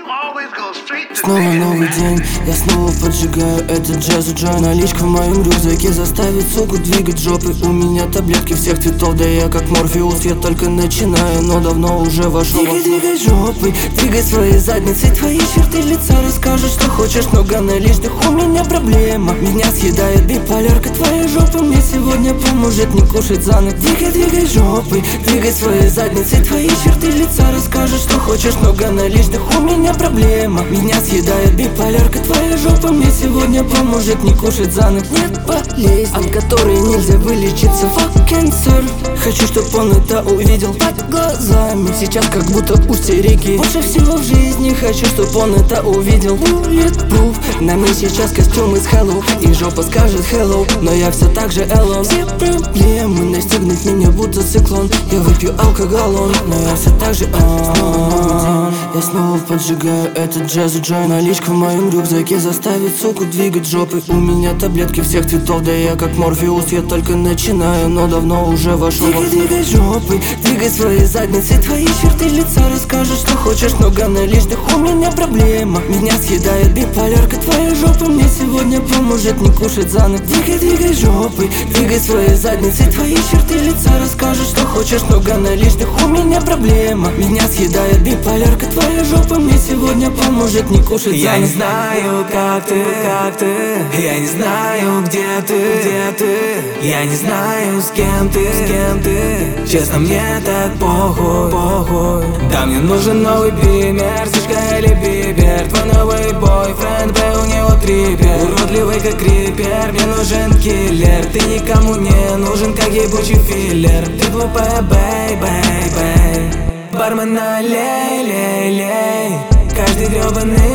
Снова новый день, я снова поджигаю этот джаз джой. Наличка в моем рюкзаке заставит суку двигать жопы. У меня таблетки всех цветов, да я как Морфеус. Я только начинаю, но давно уже вошел. Двигай жопой, двигай своей задницей. Твои черты лица расскажут, что хочешь, много наличных. У меня проблема, меня съедает биполярка. Твоя жопа мне сегодня поможет не кушать за ночь. Двигай жопой, двигай своей задницей. Твои черты лица расскажут, что хочешь, много наличных. У меня проблема, меня съедает биполярка. Твоя жопа мне сегодня поможет не кушать за ночь. Нет болезни, от которой нельзя вылечиться. Fuck cancer. Хочу, чтоб он это увидел под глазами. Сейчас как будто устье реки. Больше всего в жизни хочу, чтоб он это увидел. Bulletproof. На мне сейчас костюм из Hello, и жопа скажет hello, но я все так же alone. Все проблемы настигнут меня будто циклон. Я выпью алкоголон, но я все так же Я снова поджигаю этот джаз джой. Наличка в моем рюкзаке заставит суку двигать жопы. У меня таблетки всех цветов, да я как Морфеус. Я только начинаю, но давно уже вошел. Двигай жопой, двигай своей задницей. Твои черты лица расскажут, что хочешь, много наличных. У меня проблема, меня съедает биполярка. Твоя жопа мне сегодня поможет не кушать за ночь. Двигай жопой, двигай своей задницей. Твои черты лица расскажут, что хочешь, много наличных. У меня проблема, меня съедает биполярка. Твоя жопа мне сегодня поможет не кушать за ночь. Я не знаю, как ты, я не знаю, где ты, я не знаю, с кем ты, честно, мне так похуй. Да, мне нужен новый бимер, Сишка или Бибер. Твой новый бойфренд, у него трипер. Уродливый как крипер, мне нужен киллер. Ты никому не нужен, как ебучий филлер. Ты глупая, бэй. Бармен, налей. Каждый гребаный